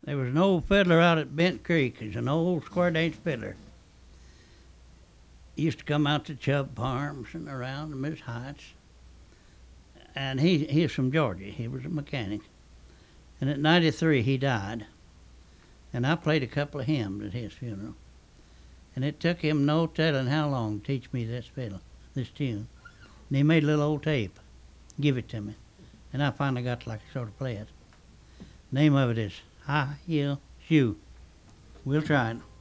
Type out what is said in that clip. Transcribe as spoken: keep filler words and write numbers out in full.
There was an old fiddler out at Bent Creek. He's an old square dance fiddler. He used to come out to Chubb Farms and around the Miss Heights. And he he's from Georgia. He was a mechanic. And at ninety-three he died. And I played a couple of hymns at his funeral. And it took him no telling how long to teach me this fiddle, this tune. And he made a little old tape, give it to me. And I finally got to like sort of play it. Name of it is High Heel Shoe. We'll try it.